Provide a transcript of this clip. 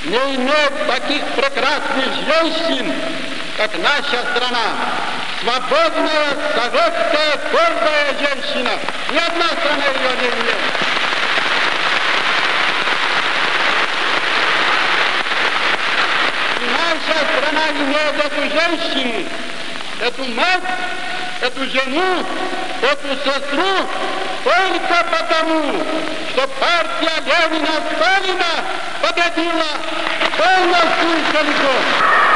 не имеет таких прекрасных женщин, как наша страна. Свободная, советская, гордая женщина. Ни одна страна ее не имеет. И наша страна имеет эту женщину, эту мать, эту жену, эту сестру только потому, что партия Ленина-Сталина победила полностью и целиком.